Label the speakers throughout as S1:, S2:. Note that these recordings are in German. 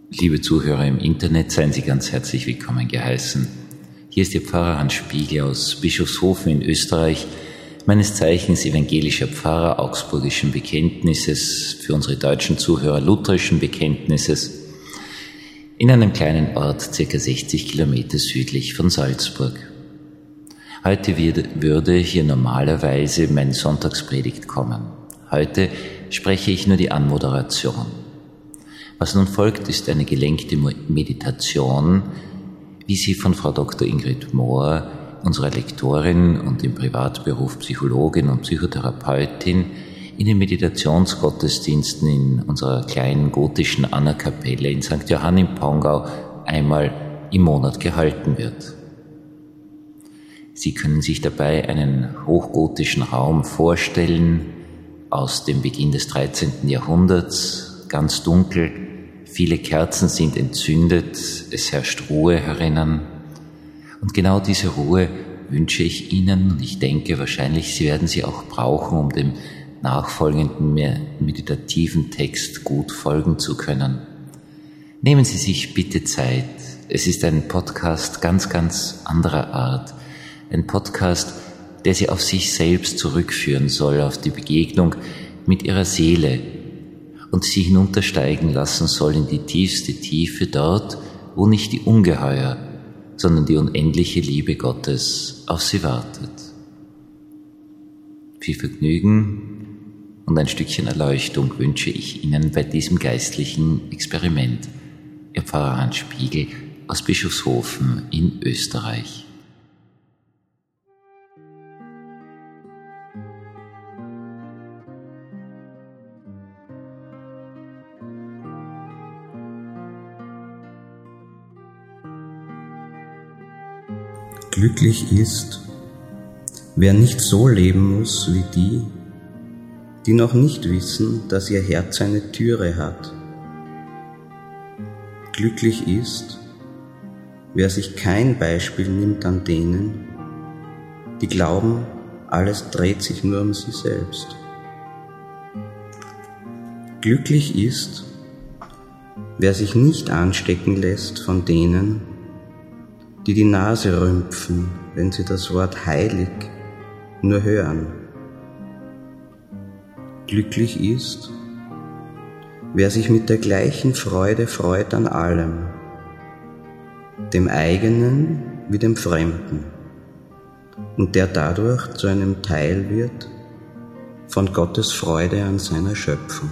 S1: Liebe Zuhörer im Internet, seien Sie ganz herzlich willkommen geheißen. Hier ist Ihr Pfarrer Hans Spiegel aus Bischofshofen in Österreich, meines Zeichens evangelischer Pfarrer augsburgischen Bekenntnisses, für unsere deutschen Zuhörer lutherischen Bekenntnisses, in einem kleinen Ort ca. 60 Kilometer südlich von Salzburg. Heute würde hier normalerweise meine Sonntagspredigt kommen. Heute spreche ich nur die Anmoderation. Was nun folgt, ist eine gelenkte Meditation, wie sie von Frau Dr. Ingrid Mohr, unserer Lektorin und im Privatberuf Psychologin und Psychotherapeutin, in den Meditationsgottesdiensten in unserer kleinen gotischen Anna-Kapelle in St. Johann im Pongau einmal im Monat gehalten wird. Sie können sich dabei einen hochgotischen Raum vorstellen, aus dem Beginn des 13. Jahrhunderts, ganz dunkel, viele Kerzen sind entzündet, es herrscht Ruhe herinnen. Und genau diese Ruhe wünsche ich Ihnen und ich denke wahrscheinlich, Sie werden sie auch brauchen, um dem nachfolgenden meditativen Text gut folgen zu können. Nehmen Sie sich bitte Zeit. Es ist ein Podcast ganz anderer Art. Ein Podcast, der Sie auf sich selbst zurückführen soll, auf die Begegnung mit Ihrer Seele und Sie hinuntersteigen lassen soll in die tiefste Tiefe dort, wo nicht die Ungeheuer, sondern die unendliche Liebe Gottes auf Sie wartet. Viel Vergnügen und ein Stückchen Erleuchtung wünsche ich Ihnen bei diesem geistlichen Experiment. Ihr Pfarrer Hans Spiegel aus Bischofshofen in Österreich.
S2: Glücklich ist, wer nicht so leben muss wie die, die noch nicht wissen, dass ihr Herz eine Türe hat. Glücklich ist, wer sich kein Beispiel nimmt an denen, die glauben, alles dreht sich nur um sie selbst. Glücklich ist, wer sich nicht anstecken lässt von denen, die die Nase rümpfen, wenn sie das Wort heilig nur hören. Glücklich ist, wer sich mit der gleichen Freude freut an allem, dem eigenen wie dem Fremden, und der dadurch zu einem Teil wird von Gottes Freude an seiner Schöpfung.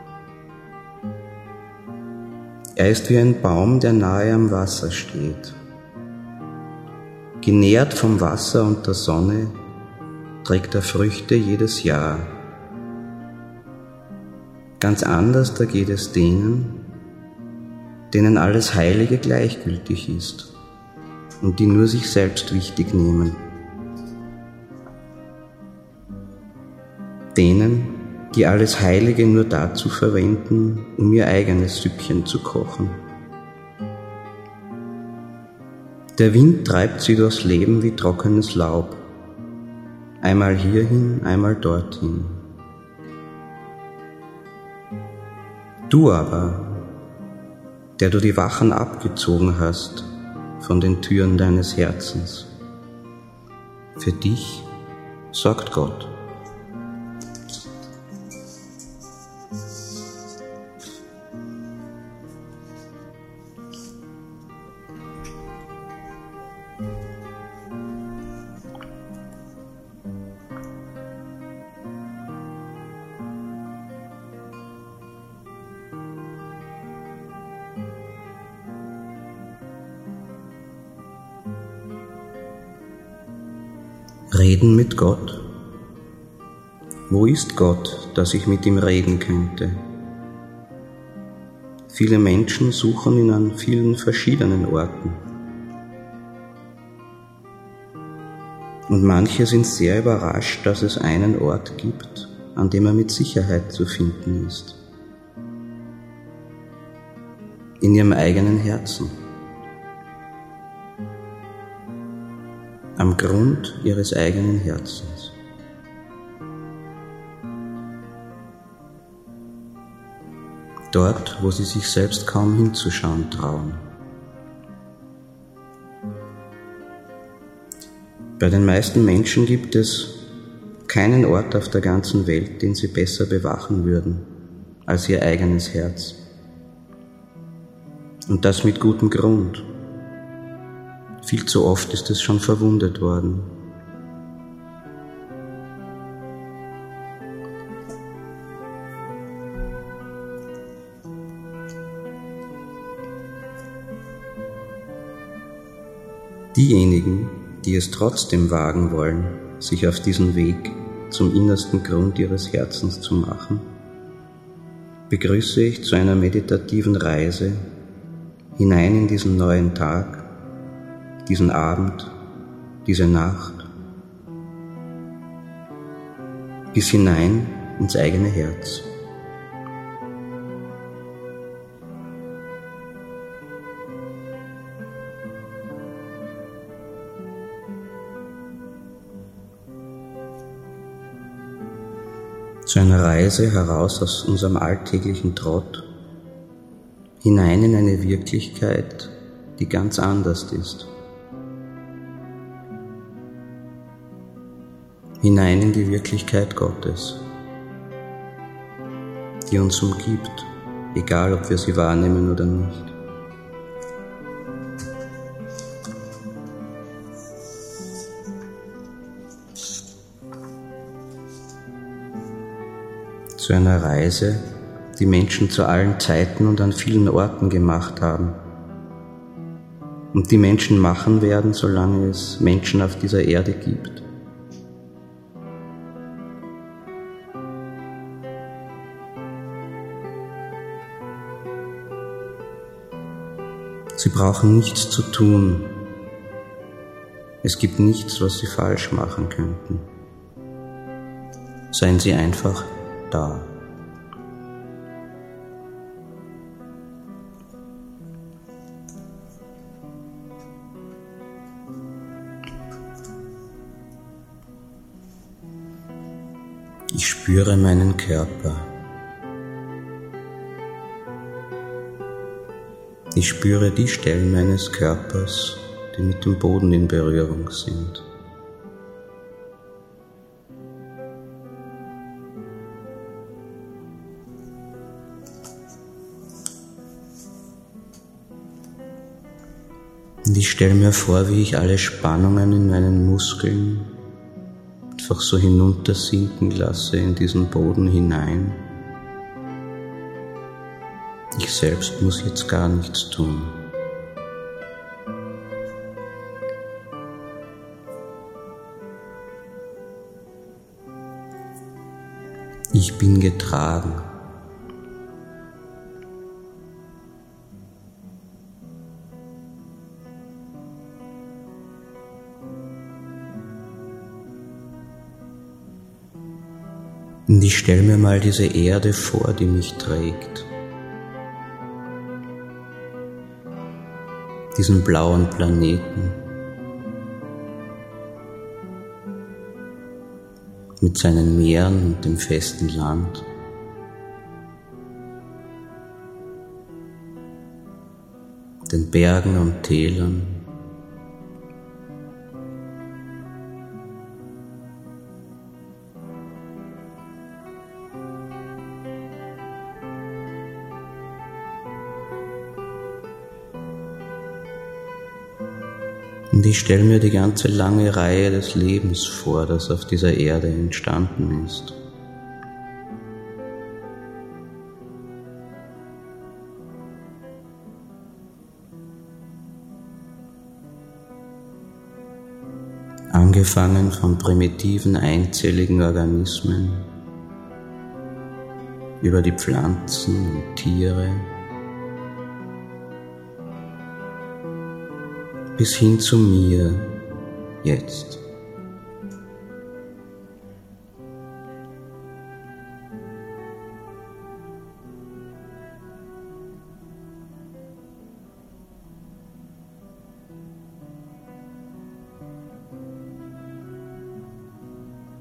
S2: Er ist wie ein Baum, der nahe am Wasser steht. Genährt vom Wasser und der Sonne trägt er Früchte jedes Jahr. Ganz anders da geht es denen, denen alles Heilige gleichgültig ist und die nur sich selbst wichtig nehmen. Denen, die alles Heilige nur dazu verwenden, um ihr eigenes Süppchen zu kochen. Der Wind treibt sie durchs Leben wie trockenes Laub, einmal hierhin, einmal dorthin. Du aber, der du die Wachen abgezogen hast von den Türen deines Herzens, für dich sorgt Gott. Reden mit Gott. Wo ist Gott, dass ich mit ihm reden könnte? Viele Menschen suchen ihn an vielen verschiedenen Orten. Und manche sind sehr überrascht, dass es einen Ort gibt, an dem er mit Sicherheit zu finden ist. In ihrem eigenen Herzen. Am Grund ihres eigenen Herzens. dort, wo sie sich selbst kaum hinzuschauen trauen. Bei den meisten Menschen gibt es keinen Ort auf der ganzen Welt, den sie besser bewachen würden als ihr eigenes Herz. Und das mit gutem Grund. Viel zu oft ist es schon verwundet worden. Diejenigen, die es trotzdem wagen wollen, sich auf diesen Weg zum innersten Grund ihres Herzens zu machen, begrüße ich zu einer meditativen Reise hinein in diesen neuen Tag, diesen Abend, diese Nacht, bis hinein ins eigene Herz. Zu einer Reise heraus aus unserem alltäglichen Trott, hinein in eine Wirklichkeit, die ganz anders ist. Hinein in die Wirklichkeit Gottes, die uns umgibt, egal ob wir sie wahrnehmen oder nicht. Zu einer Reise, die Menschen zu allen Zeiten und an vielen Orten gemacht haben und die Menschen machen werden, solange es Menschen auf dieser Erde gibt. Sie brauchen nichts zu tun. Es gibt nichts, was sie falsch machen könnten. Seien Sie einfach da. Ich spüre meinen Körper. Ich spüre die Stellen meines Körpers, die mit dem Boden in Berührung sind. Und ich stelle mir vor, wie ich alle Spannungen in meinen Muskeln einfach so hinuntersinken lasse in diesen Boden hinein. Ich selbst muss jetzt gar nichts tun. Ich bin getragen. Und ich stelle mir mal diese Erde vor, die mich trägt. Diesen blauen Planeten mit seinen Meeren und dem festen Land. Den Bergen und Tälern. Und ich stelle mir die ganze lange Reihe des Lebens vor, das auf dieser Erde entstanden ist. Angefangen von primitiven einzelligen Organismen, über die Pflanzen und Tiere, bis hin zu mir jetzt.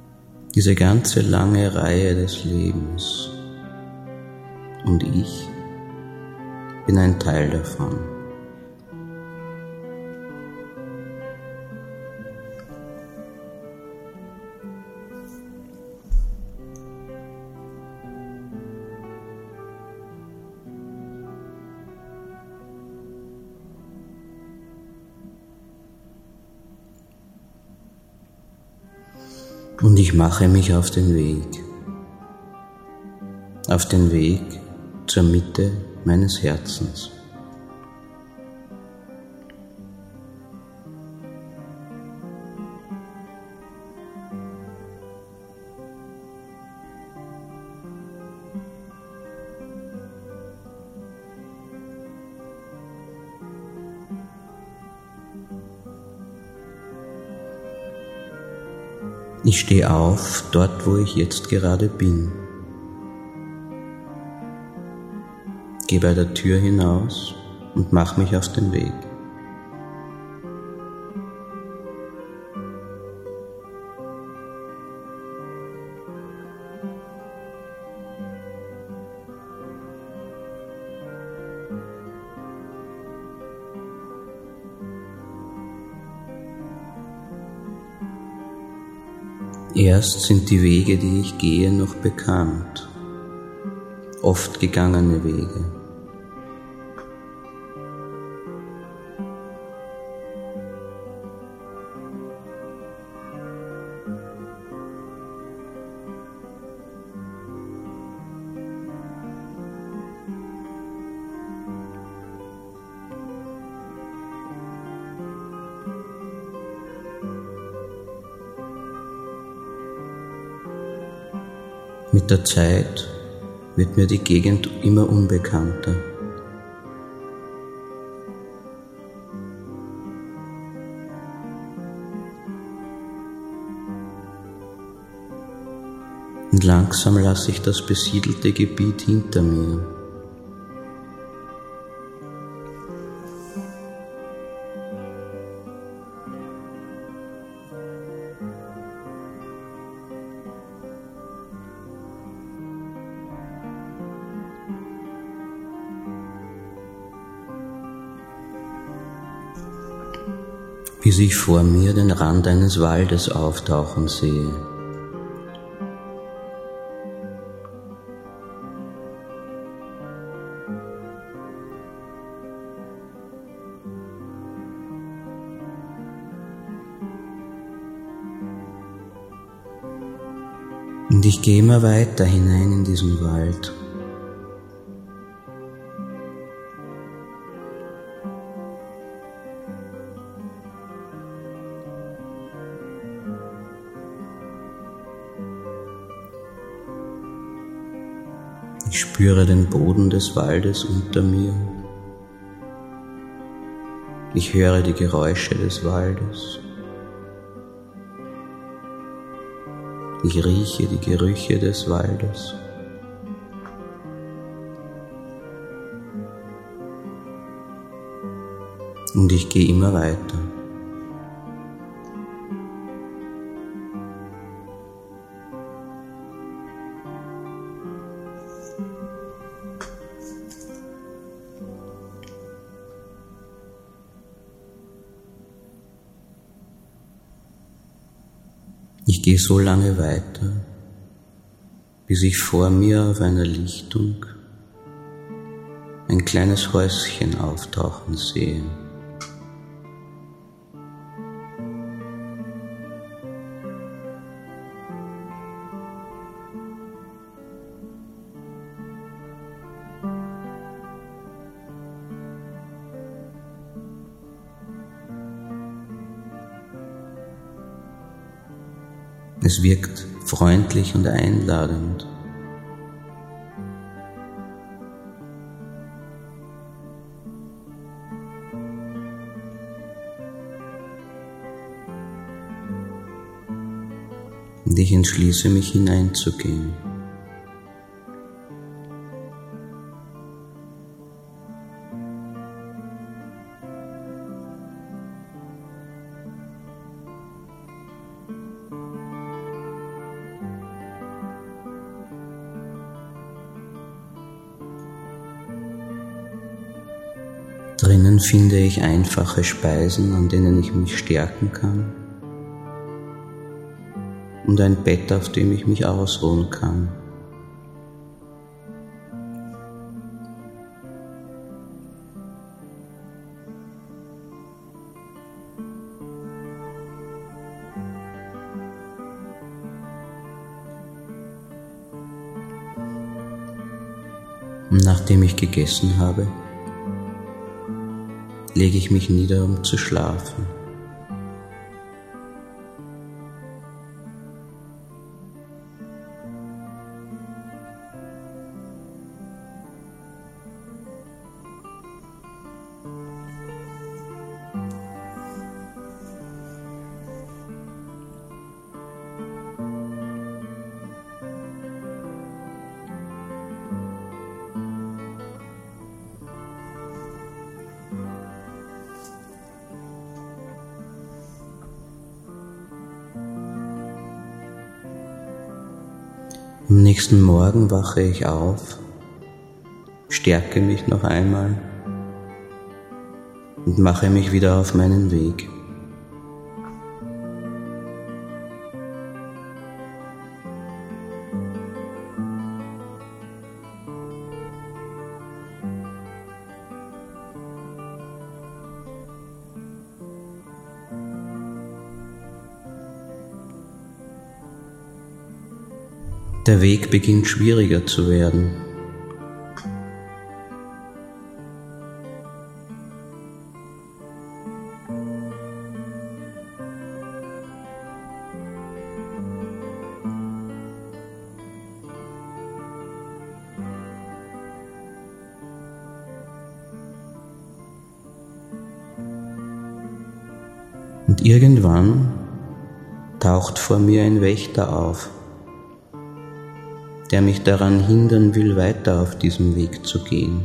S2: Diese ganze lange Reihe des Lebens und ich bin ein Teil davon. Und ich mache mich auf den Weg zur Mitte meines Herzens. Ich stehe auf, dort wo ich jetzt gerade bin. Gehe bei der Tür hinaus und mache mich auf den Weg. Erst sind die Wege, die ich gehe, noch bekannt, oft gegangene Wege. Mit der Zeit wird mir die Gegend immer unbekannter. Und langsam lasse ich das besiedelte Gebiet hinter mir. Bis ich vor mir den Rand eines Waldes auftauchen sehe. Und ich gehe immer weiter hinein in diesen Wald. Ich spüre den Boden des Waldes unter mir. Ich höre die Geräusche des Waldes. Ich rieche die Gerüche des Waldes. Und ich gehe immer weiter. Ich gehe so lange weiter, bis ich vor mir auf einer Lichtung ein kleines Häuschen auftauchen sehe. Es wirkt freundlich und einladend. Und ich entschließe mich hineinzugehen. Drinnen finde ich einfache Speisen, an denen ich mich stärken kann, und ein Bett, auf dem ich mich ausruhen kann. Und nachdem ich gegessen habe, lege ich mich nieder, um zu schlafen. Am nächsten Morgen wache ich auf, stärke mich noch einmal und mache mich wieder auf meinen Weg. Der Weg beginnt schwieriger zu werden. Und irgendwann taucht vor mir ein Wächter auf, der mich daran hindern will, weiter auf diesem Weg zu gehen.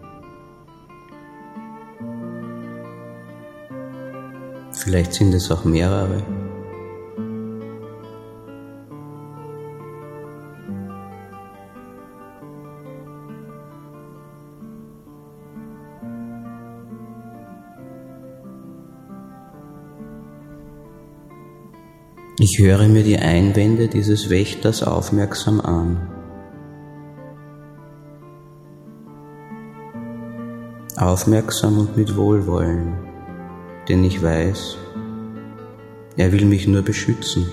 S2: Vielleicht sind es auch mehrere. Ich höre mir die Einwände dieses Wächters aufmerksam an. Aufmerksam und mit Wohlwollen, denn ich weiß, er will mich nur beschützen.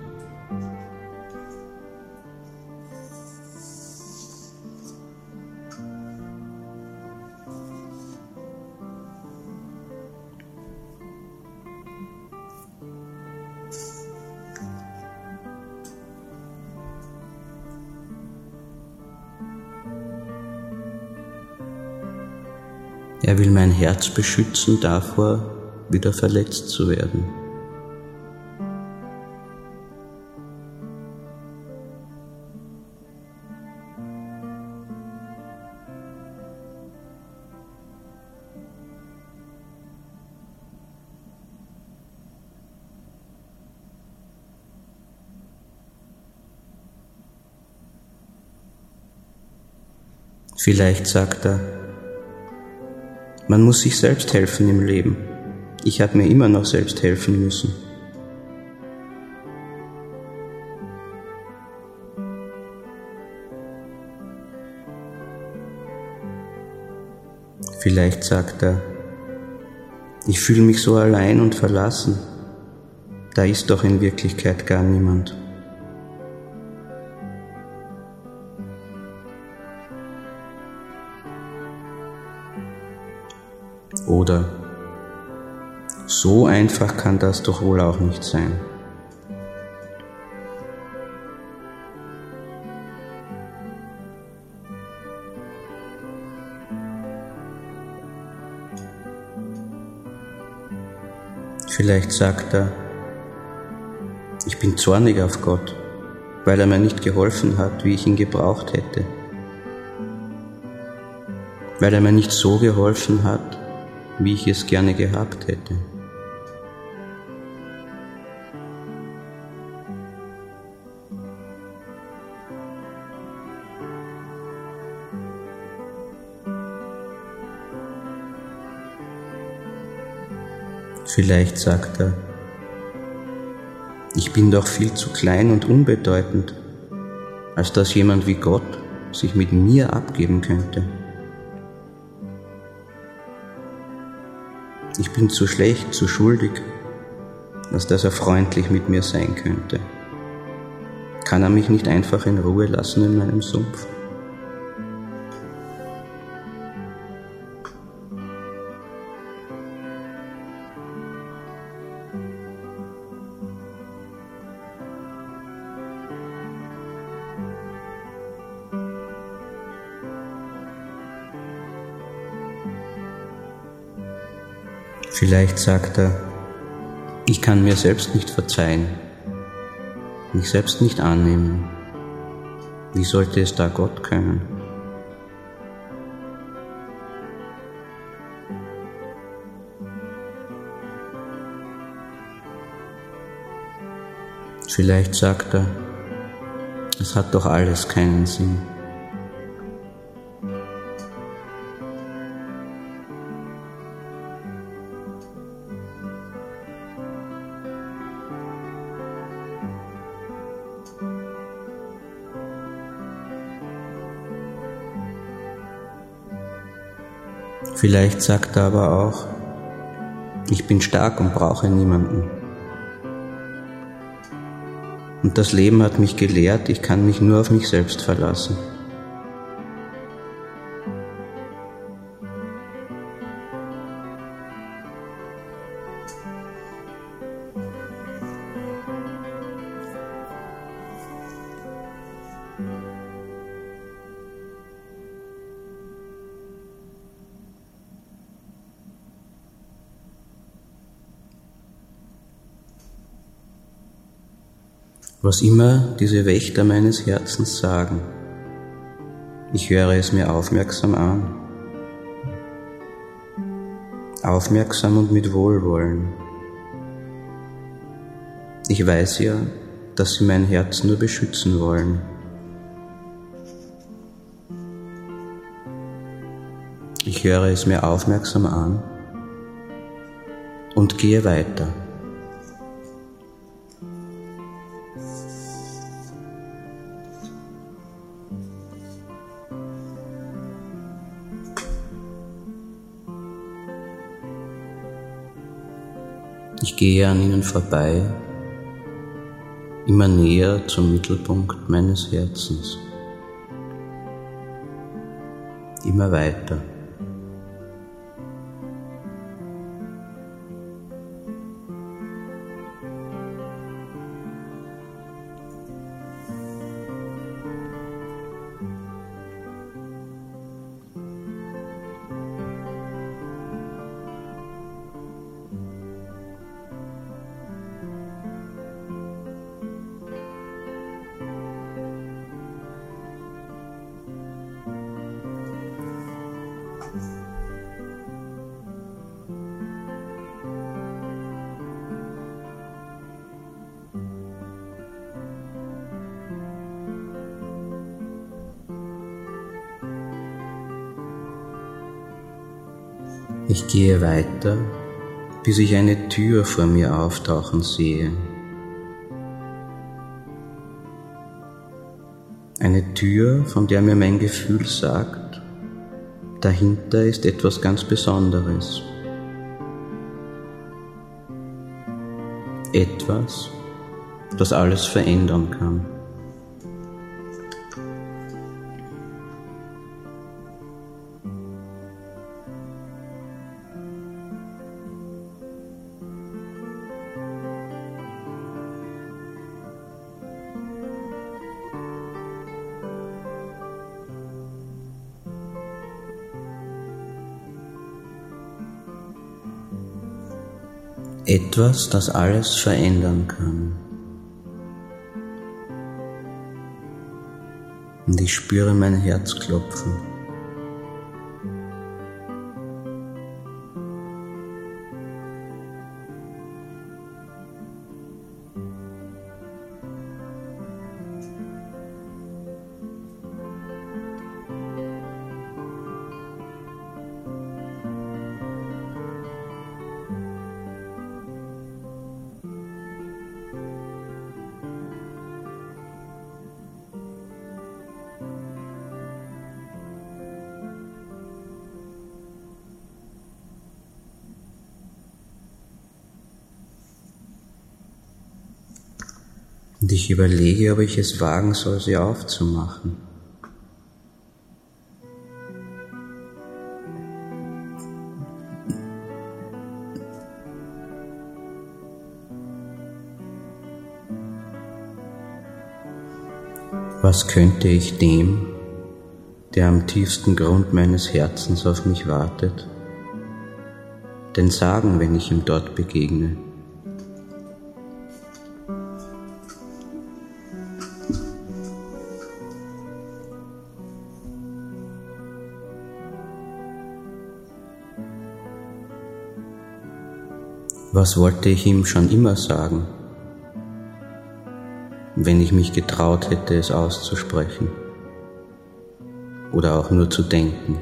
S2: Er will mein Herz beschützen davor, wieder verletzt zu werden. Vielleicht sagt er, man muss sich selbst helfen im Leben. Ich habe mir immer noch selbst helfen müssen. Vielleicht sagt er, ich fühle mich so allein und verlassen. Da ist doch in Wirklichkeit gar niemand. Oder so einfach kann das doch wohl auch nicht sein. Vielleicht sagt er, ich bin zornig auf Gott, weil er mir nicht geholfen hat, wie ich ihn gebraucht hätte. Weil er mir nicht so geholfen hat, wie ich es gerne gehabt hätte. Vielleicht sagt er, ich bin doch viel zu klein und unbedeutend, als dass jemand wie Gott sich mit mir abgeben könnte. Ich bin zu schlecht, zu schuldig, als dass er freundlich mit mir sein könnte. Kann er mich nicht einfach in Ruhe lassen in meinem Sumpf? Vielleicht sagt er, ich kann mir selbst nicht verzeihen, mich selbst nicht annehmen. Wie sollte es da Gott können? Vielleicht sagt er, es hat doch alles keinen Sinn. Vielleicht sagt er aber auch, ich bin stark und brauche niemanden. Und das Leben hat mich gelehrt, ich kann mich nur auf mich selbst verlassen. Was immer diese Wächter meines Herzens sagen, ich höre es mir aufmerksam an. Aufmerksam und mit Wohlwollen. Ich weiß ja, dass sie mein Herz nur beschützen wollen. Ich höre es mir aufmerksam an und gehe weiter. Ich gehe an ihnen vorbei, immer näher zum Mittelpunkt meines Herzens, immer weiter. Ich gehe weiter, bis ich eine Tür vor mir auftauchen sehe. Eine Tür, von der mir mein Gefühl sagt, dahinter ist etwas ganz Besonderes. Etwas, das alles verändern kann. Etwas, das alles verändern kann. Und ich spüre mein Herz klopfen. Und ich überlege, ob ich es wagen soll, sie aufzumachen. Was könnte ich dem, der am tiefsten Grund meines Herzens auf mich wartet, denn sagen, wenn ich ihm dort begegne? Was wollte ich ihm schon immer sagen, wenn ich mich getraut hätte, es auszusprechen oder auch nur zu denken?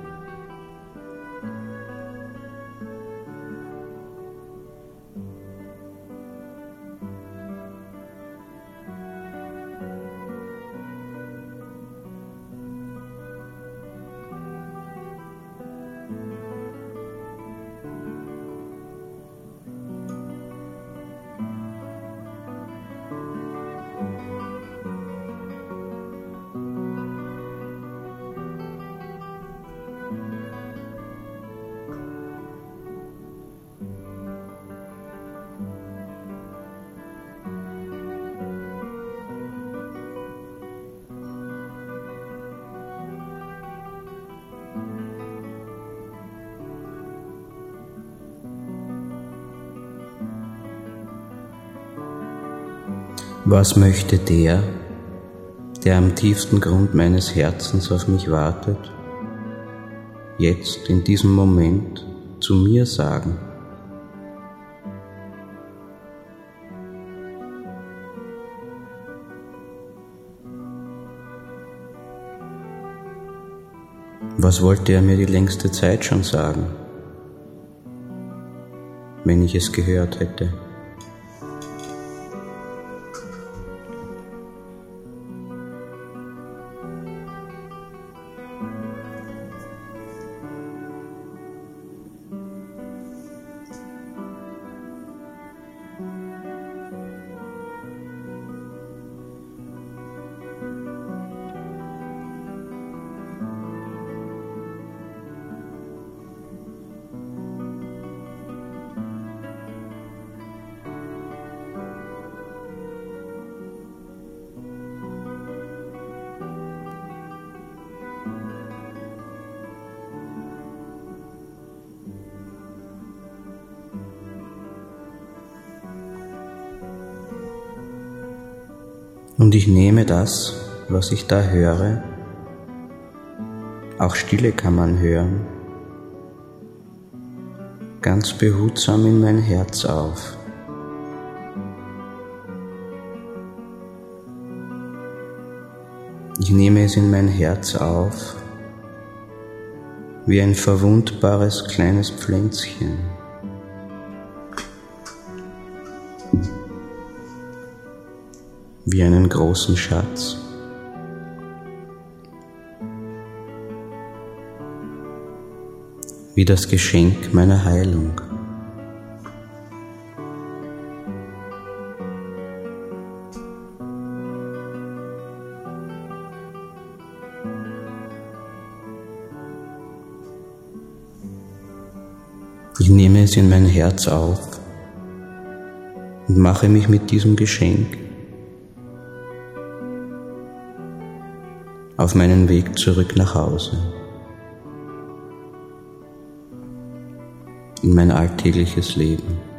S2: Was möchte der am tiefsten Grund meines Herzens auf mich wartet, jetzt in diesem Moment zu mir sagen? Was wollte er mir die längste Zeit schon sagen, wenn ich es gehört hätte? Und ich nehme das, was ich da höre, auch Stille kann man hören, ganz behutsam in mein Herz auf. Ich nehme es in mein Herz auf, wie ein verwundbares kleines Pflänzchen. Wie einen großen Schatz. Wie das Geschenk meiner Heilung. Ich nehme es in mein Herz auf und mache mich mit diesem Geschenk auf meinen Weg zurück nach Hause, in mein alltägliches Leben.